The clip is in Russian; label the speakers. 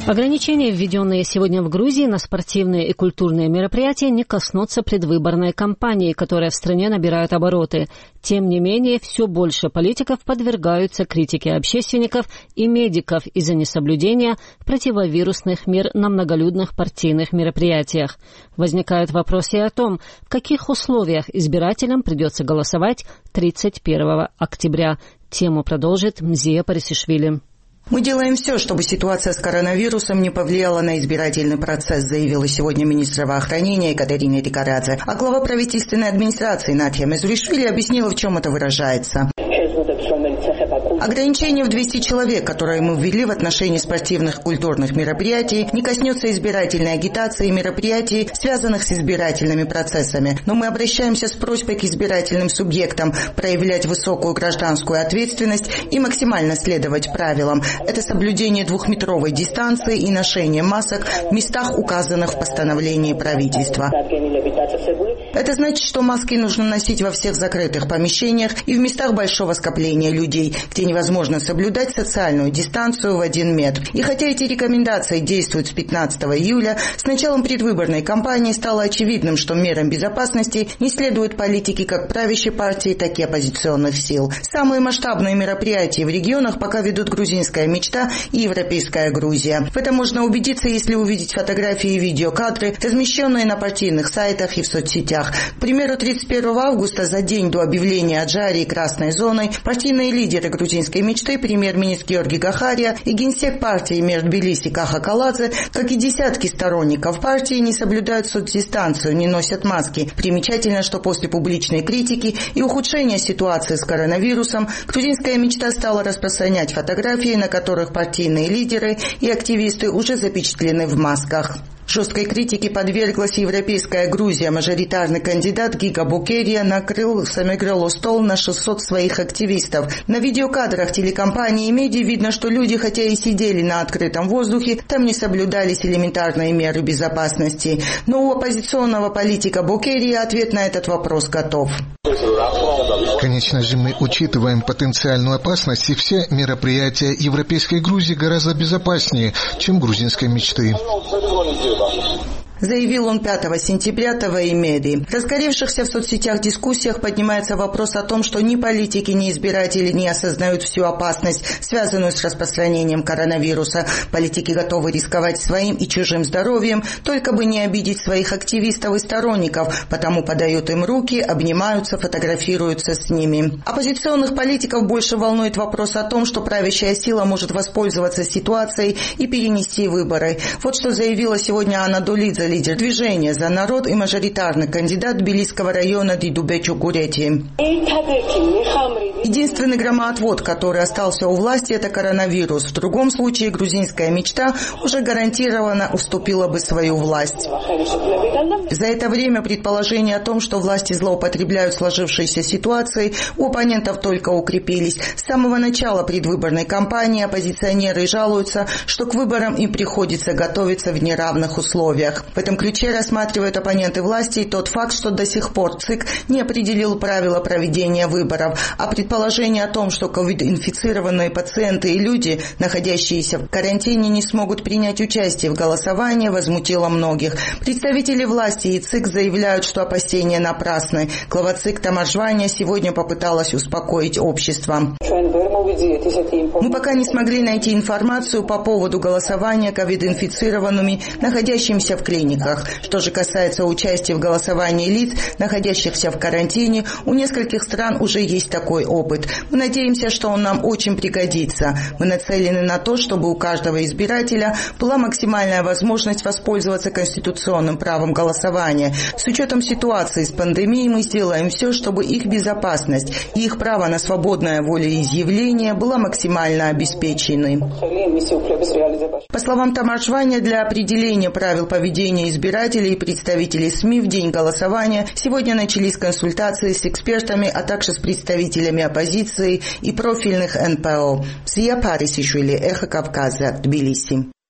Speaker 1: Ограничения, введенные сегодня в Грузии на спортивные и культурные мероприятия, не коснутся предвыборной кампании, которая в стране набирает обороты. Тем не менее, все больше политиков подвергаются критике общественников и медиков из-за несоблюдения противовирусных мер на многолюдных партийных мероприятиях. Возникают вопросы о том, в каких условиях избирателям придется голосовать 31 октября. Тему продолжит Мзия Парисишвили.
Speaker 2: Мы делаем все, чтобы ситуация с коронавирусом не повлияла на избирательный процесс, заявила сегодня министр здравоохранения Екатерина Рикарадзе. А глава правительственной администрации Натья Мезуришвили объяснила, в чем это выражается. Ограничение в 200 человек, которые мы ввели в отношении спортивных и культурных мероприятий, не коснется избирательной агитации и мероприятий, связанных с избирательными процессами. Но мы обращаемся с просьбой к избирательным субъектам проявлять высокую гражданскую ответственность и максимально следовать правилам. Это соблюдение 2-метровой дистанции и ношение масок в местах, указанных в постановлении правительства. Это значит, что маски нужно носить во всех закрытых помещениях и в местах большого скопления людей, где невозможно соблюдать социальную дистанцию в 1 метр. И хотя эти рекомендации действуют с 15 июля, с началом предвыборной кампании стало очевидным, что мерам безопасности не следуют политики как правящей партии, так и оппозиционных сил. Самые масштабные мероприятия в регионах пока ведут грузинская мечта и европейская Грузия. В этом можно убедиться, если увидеть фотографии и видеокадры, размещенные на партийных сайтах и в соцсетях. К примеру, 31 августа, за день до объявления Аджарии красной зоной, партийные лидеры грузинской мечты, премьер-министр Георгий Гахария и генсек партии Мер Тбилиси Каха Каладзе, как и десятки сторонников партии, не соблюдают соцдистанцию, не носят маски. Примечательно, что после публичной критики и ухудшения ситуации с коронавирусом, грузинская мечта стала распространять фотографии, на которых партийные лидеры и активисты уже запечатлены в масках. Жесткой критике подверглась европейская Грузия. Мажоритарный кандидат Гига Букерия накрыл Самегрелу стол на 600 своих активистов. На видеокадрах телекомпании и медиа видно, что люди, хотя и сидели на открытом воздухе, там не соблюдались элементарные меры безопасности. Но у оппозиционного политика Букерия ответ на этот вопрос готов.
Speaker 3: Конечно же, мы учитываем потенциальную опасность, и все мероприятия европейской Грузии гораздо безопаснее, чем грузинской мечты.
Speaker 2: Заявил он 5 сентября ТВ-медии. В разгоревшихся в соцсетях дискуссиях поднимается вопрос о том, что ни политики, ни избиратели не осознают всю опасность, связанную с распространением коронавируса. Политики готовы рисковать своим и чужим здоровьем, только бы не обидеть своих активистов и сторонников, потому подают им руки, обнимаются, фотографируются с ними. Оппозиционных политиков больше волнует вопрос о том, что правящая сила может воспользоваться ситуацией и перенести выборы. Вот что заявила сегодня Анна Долидзе, лидер движения «За народ» и мажоритарный кандидат Тбилисского района Дидубе Чукурети. Единственный громоотвод, который остался у власти, это коронавирус. В другом случае грузинская мечта уже гарантированно уступила бы свою власть. За это время предположения о том, что власти злоупотребляют сложившейся ситуацией, у оппонентов только укрепились. С самого начала предвыборной кампании оппозиционеры жалуются, что к выборам им приходится готовиться в неравных условиях. В этом ключе рассматривают оппоненты власти и тот факт, что до сих пор ЦИК не определил правила проведения выборов, а предположение о том, что ковид-инфицированные пациенты и люди, находящиеся в карантине, не смогут принять участие в голосовании, возмутило многих. Представители власти и ЦИК заявляют, что опасения напрасны. Глава ЦИК Тамар Жвания сегодня попыталась успокоить общество. Мы пока не смогли найти информацию по поводу голосования ковид-инфицированными, находящимися в клиниках. Что же касается участия в голосовании лиц, находящихся в карантине, у нескольких стран уже есть такой опыт. Мы надеемся, что он нам очень пригодится. Мы нацелены на то, чтобы у каждого избирателя была максимальная возможность воспользоваться конституционным правом голосования. С учетом ситуации с пандемией мы сделаем все, чтобы их безопасность и их право на свободное волеизъявление была максимально обеспечены. По словам Тамар Жвания, для определения правил поведения избирателей и представителей СМИ в день голосования сегодня начались консультации с экспертами, а также с представителями оппозиции и профильных НПО. Мзия Парисишвили, Эхо Кавказа, Тбилиси.